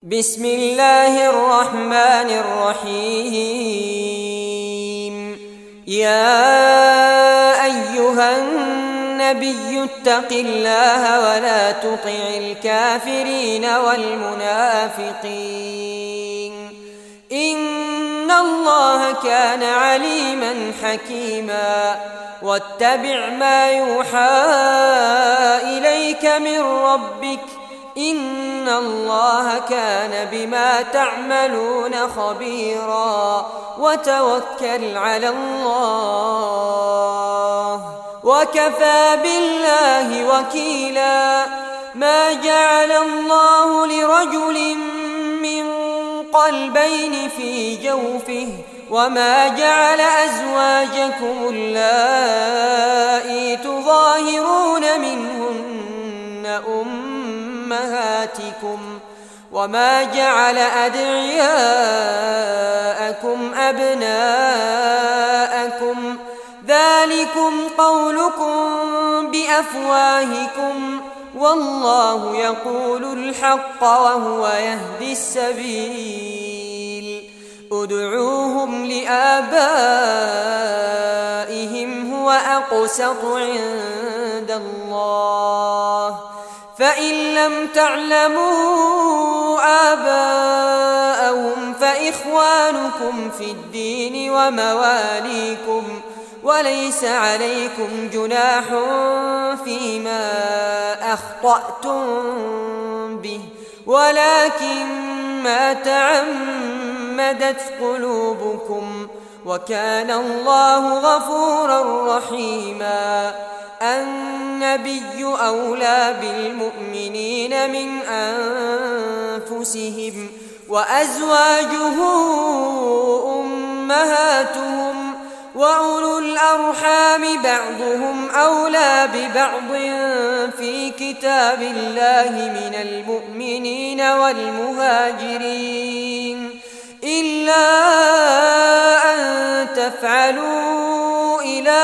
بسم الله الرحمن الرحيم. يا أيها النبي اتق الله ولا تطع الكافرين والمنافقين إن الله كان عليما حكيما. واتبع ما يوحى إليك من ربك إن الله كان بما تعملون خبيرا. وتوكل على الله وكفى بالله وكيلا. ما جعل الله لرجل من قلبين في جوفه وما جعل أزواجكم اللائي تظاهرون منهن أمهاتكم وما جعل أدعياءكم أبناءكم ذلكم قولكم بأفواهكم والله يقول الحق وهو يهدي السبيل. ادعوهم لآبائهم هو أقسط عند الله فإن لم تعلموا آباءهم فإخوانكم في الدين ومواليكم وليس عليكم جناح فيما أخطأتم به ولكن ما تعمدت قلوبكم وكان الله غفورا رحيما. النبي أولى بالمؤمنين من أنفسهم وأزواجه أمهاتهم وأولو الأرحام بعضهم أولى ببعض في كتاب الله من المؤمنين والمهاجرين إلا أن تفعلوا إلى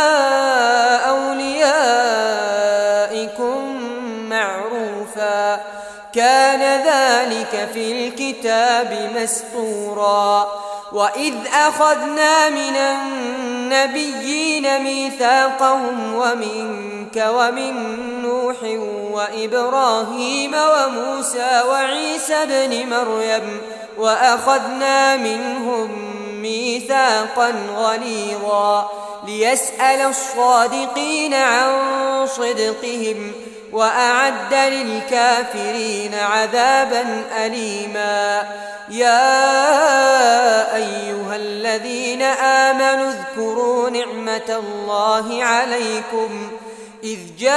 أوليائكم معروفا كان ذلك في الكتاب مسطورا. وإذ أخذنا من النبيين ميثاقهم ومنك ومن نوح وإبراهيم وموسى وعيسى ابن مريم وأخذنا منهم ميثاقا غليظا ليسأل الصادقين عن صدقهم وأعد للكافرين عذابا أليما. يا أيها الذين آمنوا اذكروا نعمة الله عليكم إذ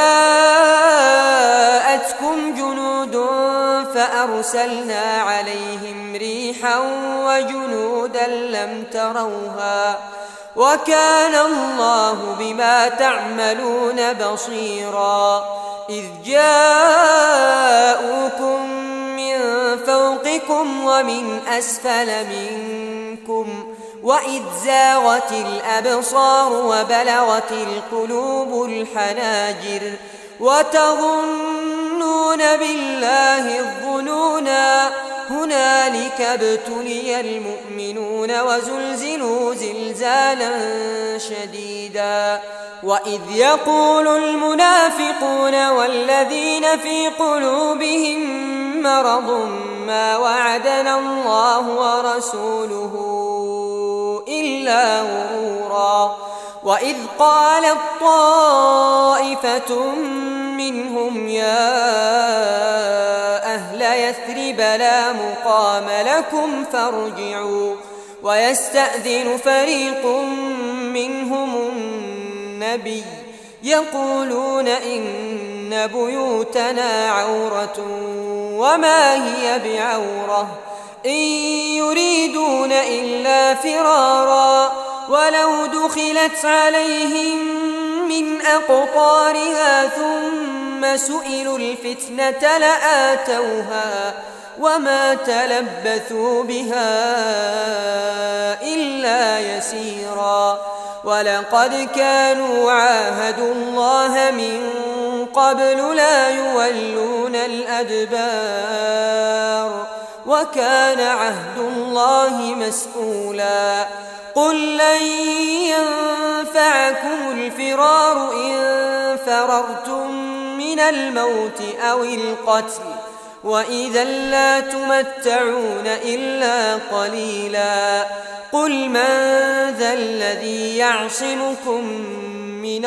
جاءتكم جنود فأرسلنا عليهم ريحا وجنودا لم تروها وكان الله بما تعملون بصيرا. إذ جاءوكم من فوقكم ومن أسفل منكم وإذ زاغت الأبصار وبلغت القلوب الحناجر وتظنون بالله الظنونا هنالك ابتلي المؤمنون وزلزلوا زلزالا شديدا. وإذ يقول المنافقون والذين في قلوبهم مرض ما وعدنا الله ورسوله إلا غرورا. وإذ قالت طائفة منهم يا أهل يثرب لا مقام لكم فارجعوا ويستأذن فريق منهم النبي يقولون إن بيوتنا عورة وما هي بعورة إن يريدون إلا فرارا ولو دخلت عليهم من أقطارها ثم سئلوا الفتنة لآتوها وما تلبثوا بها إلا يسيرا. ولقد كانوا عاهدوا الله من قبل لا يولون الأدبار وكان عهد الله مسؤولا قل لن ينفعكم الفرار إن فررتم من الموت أو القتل وإذا لا تمتعون إلا قليلا قل من ذا الذي يعصمكم من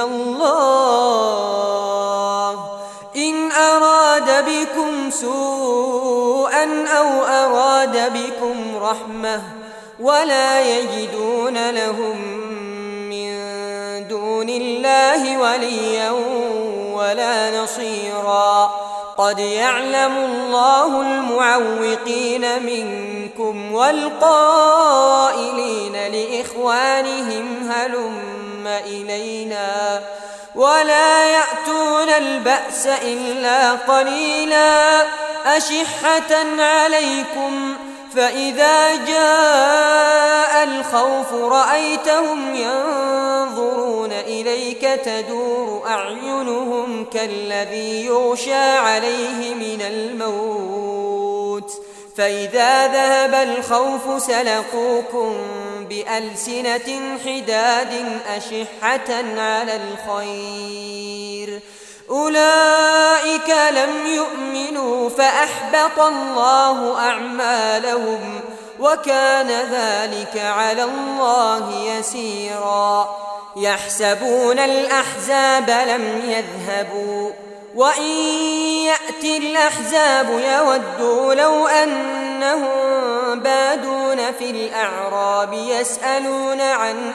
الله إن أراد بكم سوءا أو أراد بكم رحمة ولا يجدون لهم من دون الله وليا ولا نصيرا قد يعلم الله المعوقين منكم والقائلين لإخوانهم هلم إلينا ولا يأتون البأس إلا قليلا أشحة عليكم فإذا جاء الخوف رأيتهم ينظرون إليك تدور أعينهم كالذي يغشى عليه من الموت فإذا ذهب الخوف سلقوكم بألسنة حداد أشحة على الخير أولئك لم يؤمنوا فأحبط الله أعمالهم وكان ذلك على الله يسيرا يحسبون الأحزاب لم يذهبوا وإن يأتي الأحزاب يودوا لو أنهم بادون في الأعراب يسألون عن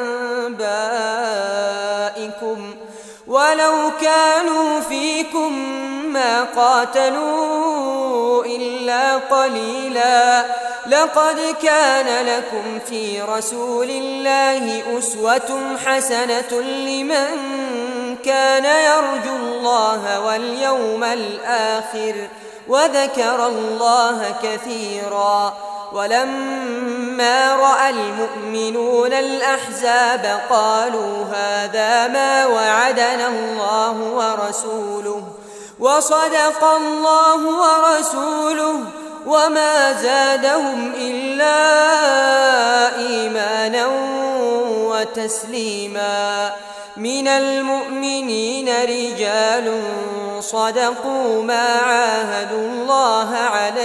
أنبائكم ولو كانوا فيكم ما قاتلوا إلا قليلا لقد كان لكم في رسول الله أسوة حسنة لمن كان يرجو الله واليوم الآخر وذكر الله كثيرا ولما رأى المؤمنون الأحزاب قالوا هذا ما وعدنا الله ورسوله وصدق الله ورسوله وما زادهم إلا إيمانا وتسليما من المؤمنين رجال صدقوا ما عاهدوا الله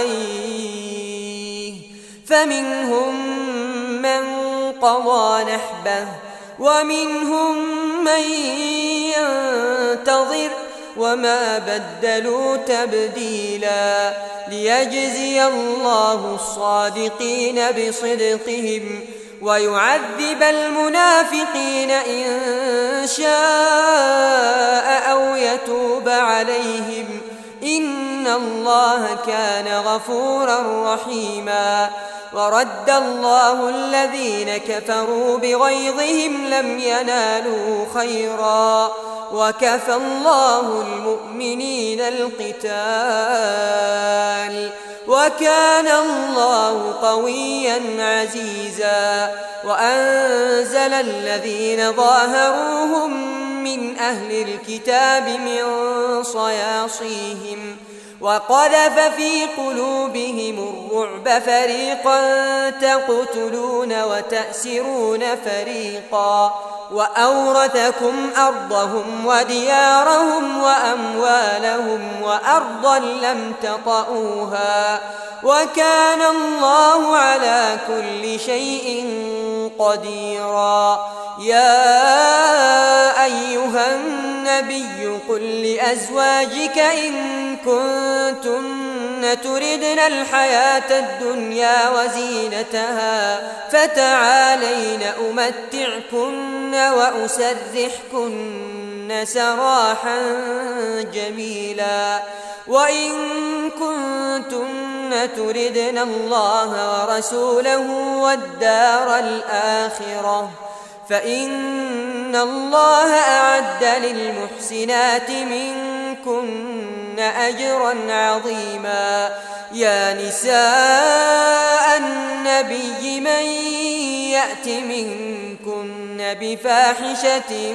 عليه فمنهم من قضى نحبه ومنهم من ينتظر وما بدلوا تبديلا ليجزي الله الصادقين بصدقهم ويعذب المنافقين إن شاء أو يتوب عليهم إن الله كان غفورا رحيما ورد الله الذين كفروا بغيظهم لم ينالوا خيرا وكفى الله المؤمنين القتال وكان الله قويا عزيزا وأنزل الذين ظاهروهم من أهل الكتاب من صياصيهم وقذف في قلوبهم الرعب فريقا تقتلون وتأسرون فريقا وأورثكم أرضهم وديارهم وأموالهم وأرضا لم تطئوها وكان الله على كل شيء قديرا يا أيها النبي قل لأزواجك إن كنتن تردن الحياة الدنيا وزينتها فتعالين أمتعكن وأسرحكن سراحا جميلا وإن كنتن تردن الله ورسوله والدار الآخرة فإن الله أعد للمحسنات منكن أجرا عظيما يا نساء النبي من يأت منكن بفاحشة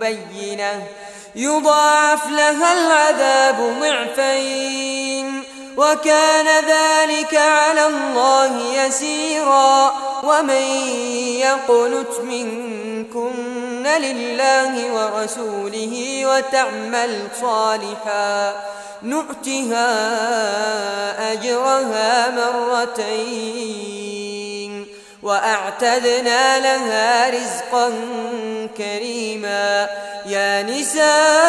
مبينة يضاعف لها العذاب ضعفين وكان ذلك على الله يسيرا ومن يقنت منكن لله ورسوله وتعمل صالحا نؤتها أجرها مرتين وأعتدنا لها رزقا كريما يا نساء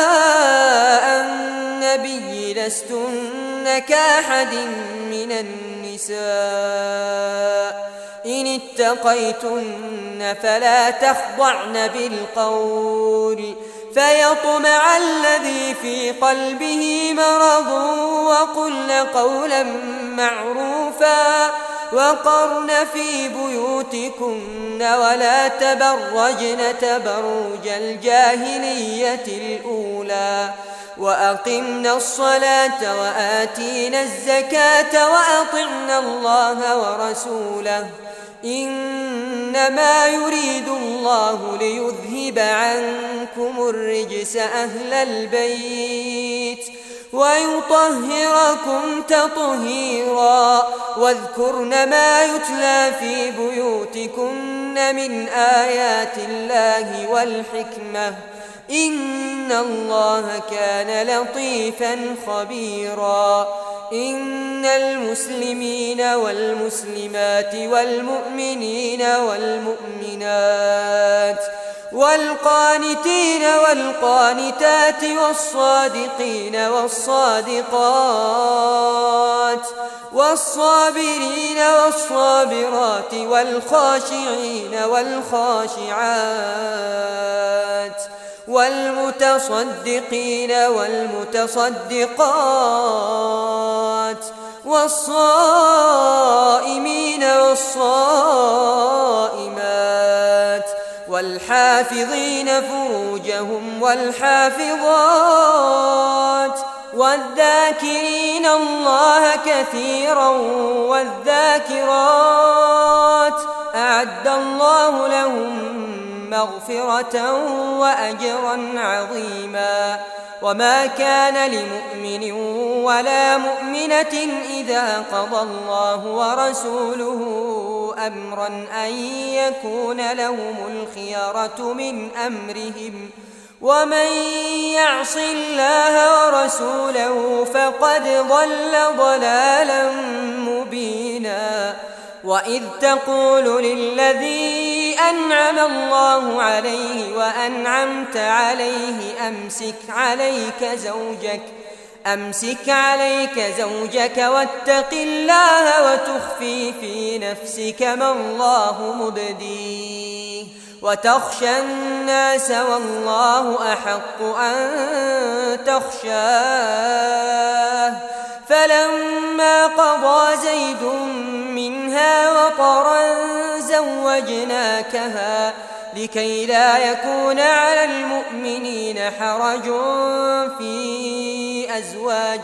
النبي لستن كأحد من النساء إن اتقيتن فلا تخضعن بالقول فيطمع الذي في قلبه مرض وقلن قولا معروفا وقرن في بيوتكن ولا تبرجن تبرج الجاهلية الأولى وأقمنا الصلاة وآتينا الزكاة وأطعنا الله ورسوله إنما يريد الله ليذهب عنكم الرجس أهل البيت ويطهركم تطهيرا واذكرن ما يتلى في بيوتكن من آيات الله والحكمة إن الله كان لطيفا خبيرا إن المسلمين والمسلمات والمؤمنين والمؤمنات والقانتين والقانتات والصادقين والصادقات والصابرين والصابرات والخاشعين والخاشعات والمتصدقين والمتصدقات والصائمين والصائمات والحافظين فروجهم والحافظات والذاكرين الله كثيرا والذاكرات أعد الله لهم مغفرة وأجرا عظيما وما كان لمؤمن ولا مؤمنة إذا قضى الله ورسوله أمرا أن يكون لهم الخيرة من أمرهم ومن يعص الله ورسوله فقد ضل ضلالا مبينا وإذ تقول للذي أنعم الله عليه وأنعمت عليه أمسك عليك زوجك واتق الله وتخفي في نفسك ما الله مبديه وتخشى الناس والله أحق أن تخشاه فلما قضى زيد منها وطرا زوجناكها لكي لا يكون على المؤمنين حرج في أزواج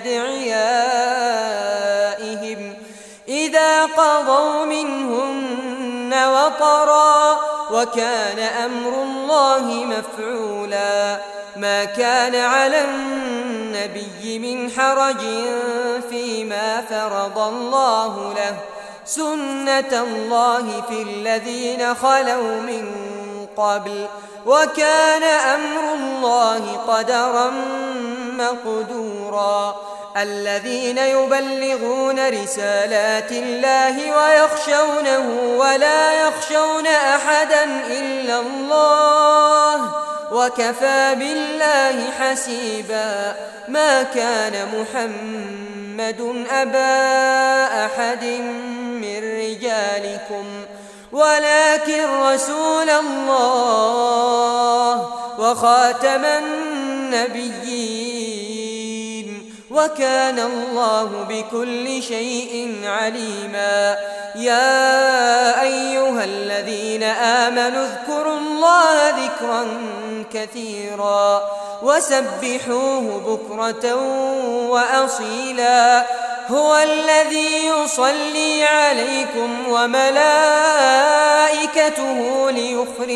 أدعيائهم إذا قضوا منهن وطرا وكان أمر الله مفعولا ما كان على النبي من حرج فيما فرض الله له سنة الله في الذين خلوا من قبل وكان أمر الله قدرا مقدورا الذين يبلغون رسالات الله ويخشونه ولا يخشون أحدا إلا الله وكفى بالله حسيبا ما كان محمد أبا أحد من رجالكم ولكن رسول الله وخاتم النبيين وكان الله بكل شيء عليما يا أيها الذين آمنوا اذكروا الله ذكرا كثيرا وسبحوه بكرة وأصيلا هو الذي يصلي عليكم وملائكته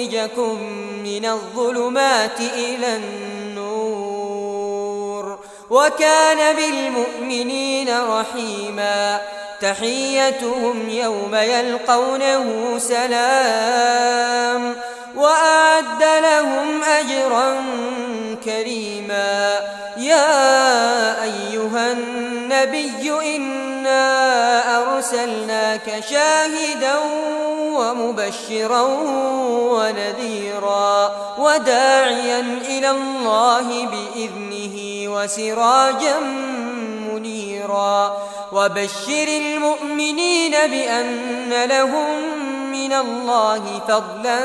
ليخرجكم من الظلمات إلى النور وكان بالمؤمنين رحيما تحيتهم يوم يلقونه سلام وأعد لهم أجرا كريما يا أيها النبي إنا أرسلناك شاهدا ومبشرا ونذيرا وداعيا إلى الله بإذنه وسراجا منيرا وبشر المؤمنين بأن لهم من الله فضلا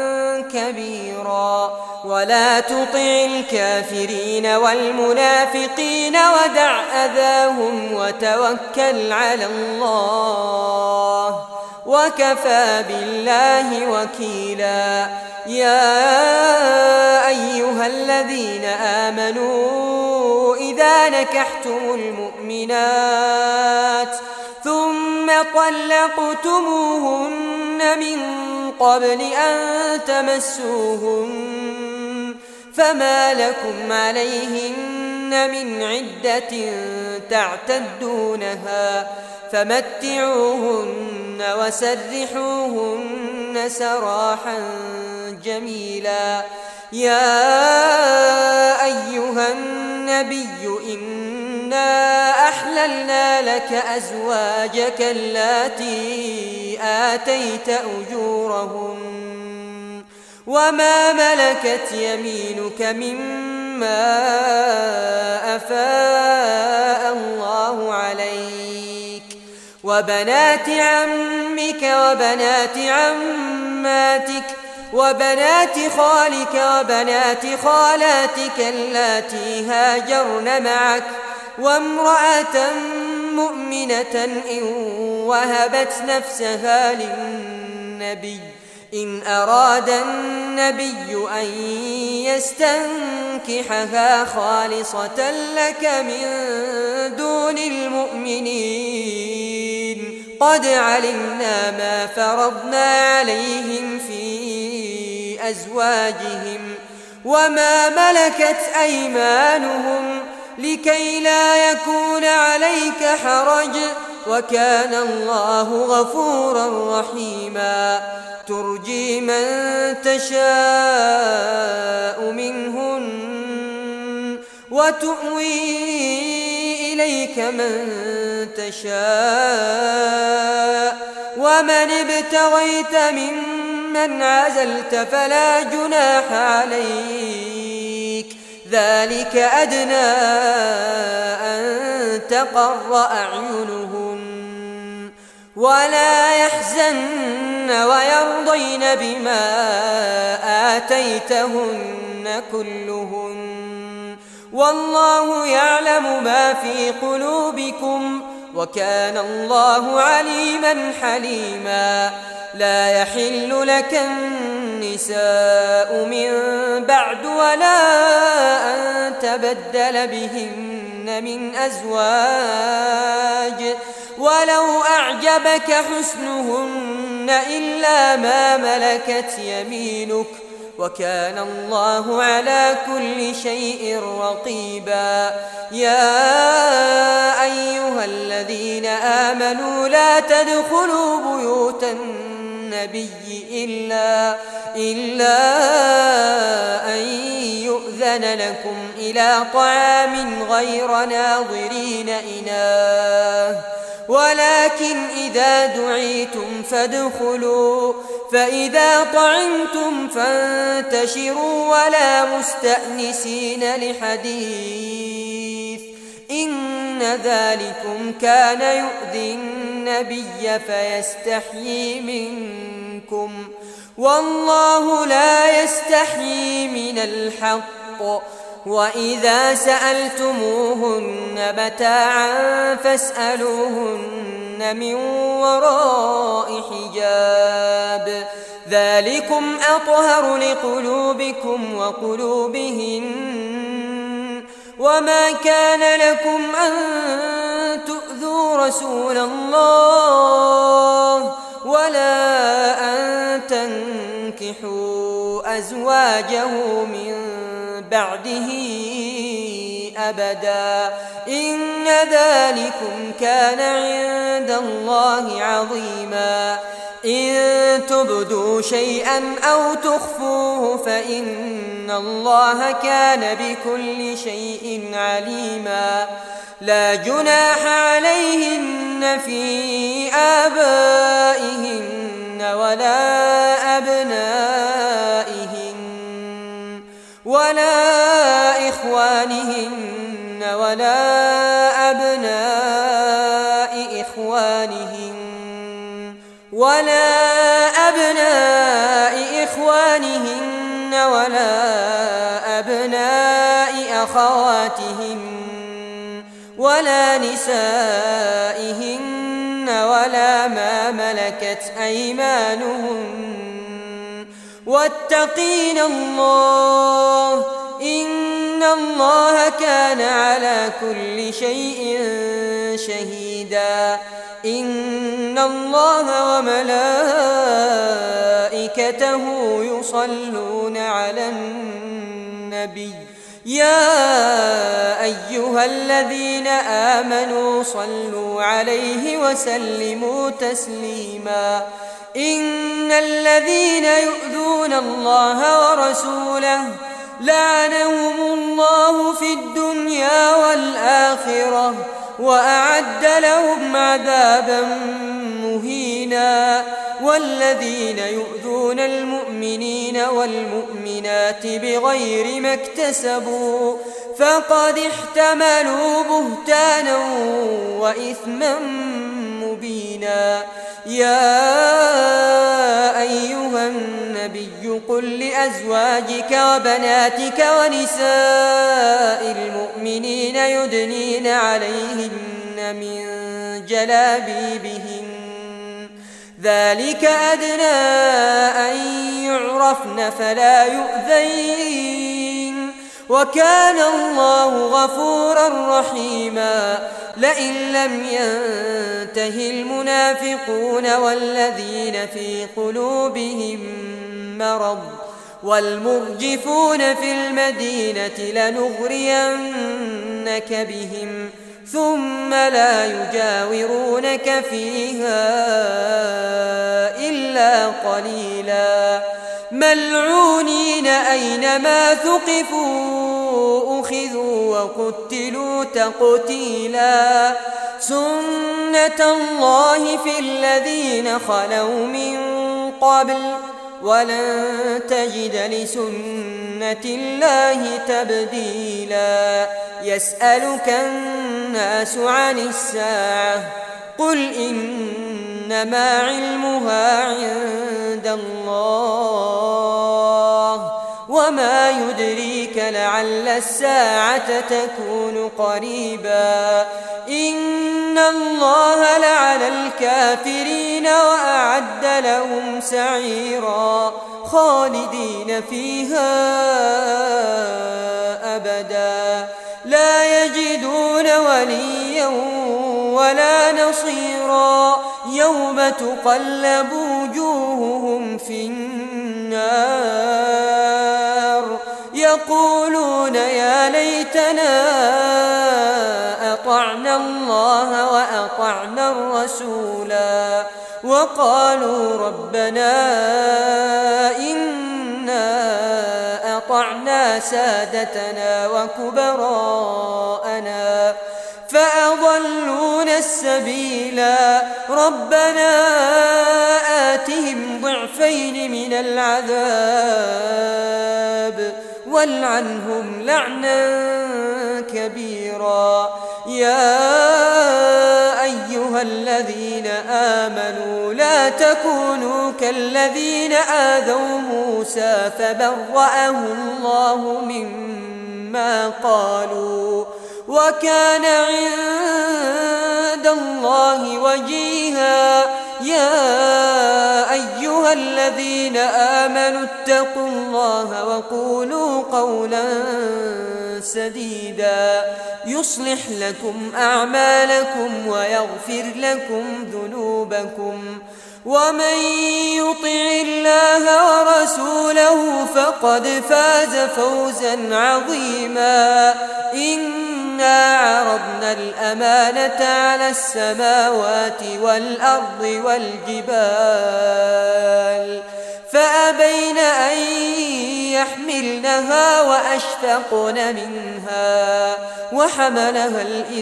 كبيرا ولا تطع الكافرين والمنافقين ودع أذاهم وتوكل على الله وكفى بالله وكيلا يا أيها الذين آمنوا إذا نكحتم المؤمنات ثم طلقتموهن من قبل أن تمسوهن فما لكم عليهن من عدة تعتدونها فمتعوهن وسرحوهن سراحا جميلا يا أيها النبي إنا أحللنا لك أزواجك اللاتي آتيت أجورهن وما ملكت يمينك مما أفاء الله عليك وبنات عمك وبنات عماتك وبنات خالك وبنات خالاتك اللاتي هاجرن معك وامرأة مؤمنة إن وهبت نفسها للنبي إن أراد النبي أن يستنكحها خالصة لك من دون المؤمنين قد علمنا ما فرضنا عليهم في أزواجهم وما ملكت أيمانهم لكي لا يكون عليك حرج وكان الله غفورا رحيما ترجي من تشاء منهن وتؤوي إليك من تشاء ومن ابتغيت ممن عزلت فلا جناح عليك ذلك أدنى أن تقر أعينهن ولا يحزن ويرضين بما آتيتهن كلهن والله يعلم ما في قلوبكم وكان الله عليما حليما لا يحل لك النساء من بعد ولا أن تبدل بهن من أزواج ولو أعجبك حسنهن إلا ما ملكت يمينك وكان الله على كل شيء رقيبا يا أيها الذين آمنوا لا تدخلوا بيوت النبي إلا أن يؤذن لكم إلى طعام غير ناظرين إناه ولكن إذا دعيتم فادخلوا فإذا طعمتم فانتشروا ولا مستأنسين لحديث إن ذلكم كان يؤذي النبي فيستحيي منكم والله لا يستحيي من الحق وإذا سألتموهن متاعا فاسألوهن من وراء حجاب ذلكم أطهر لقلوبكم وقلوبهن وما كان لكم أن تؤذوا رسول الله ولا أن تنكحوا أزواجه من بعده أبدا إن ذلكم كان عند الله عظيما إن تبدوا شيئا أو تخفوه فإن الله كان بكل شيء عليما لا جناح عليهن في آبائهن ولا أبنائهن ولا إخوانهن ولا أبناء إخوانهن ولا أبناء أخواتهن ولا نسائهن ولا ما ملكت أيمانهن واتقين الله إن الله كان على كل شيء شهيدا إن الله وملائكته يصلون على النبي يا أيها الذين آمنوا صلوا عليه وسلموا تسليما إن الذين يؤذون الله ورسوله لعنهم الله في الدنيا والآخرة وأعد لهم عذابا مهينا والذين يؤذون المؤمنين والمؤمنات بغير ما اكتسبوا فقد احتملوا بهتانا وإثما مبينا يا أيها النبي قل لأزواجك وبناتك ونساء المؤمنين يدنين عليهن من جلابيبهن ذلك أدنى أن يعرفن فلا يؤذين وكان الله غفورا رحيما لئن لم ينته المنافقون والذين في قلوبهم مرض والمرجفون في المدينة لنغرينك بهم ثم لا يجاورونك فيها إلا قليلا ملعونين أينما ثقفوا أخذوا وقتلوا تقتيلا سنة الله في الذين خلوا من قبل ولن تجد لسنة الله تبديلا يسألك الناس عن الساعة قل إنما علمها عند الله وما يدريك لعل الساعة تكون قريبا إن الله لعن الكافرين وأعد لهم سعيرا خالدين فيها أبدا لا يجدون وليا ولا نصيرا يوم تقلب وجوههم في النار يقولون يا ليتنا أطعنا الله وأطعنا الرسولا وقالوا ربنا إنا أطعنا سادتنا وكبراءنا فأضلونا السبيلا ربنا آتهم ضعفين من العذاب والعنهم لعنا كبيرا يا أيها الذين آمنوا لا تكونوا كالذين آذوا موسى فبرأه الله مما قالوا وكان عند الله وجيها يا أيها الذين آمنوا اتقوا الله وقولوا قولا سديدا يصلح لكم أعمالكم ويغفر لكم ذنوبكم ومن يطع الله ورسوله فقد فاز فوزا عظيما إنا عرضنا الأمانة على السماوات والأرض والجبال فأبين أن يحملنها وأشفقن منها وحملها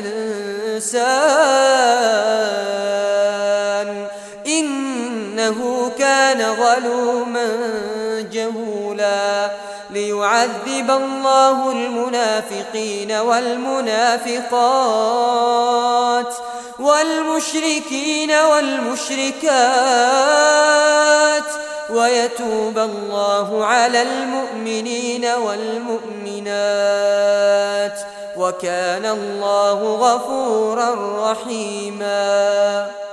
الإنسان إنه كان ظلوما جهولا ليعذب الله المنافقين والمنافقات والمشركين والمشركات ويتوب الله على المؤمنين والمؤمنات وكان الله غفورا رحيما.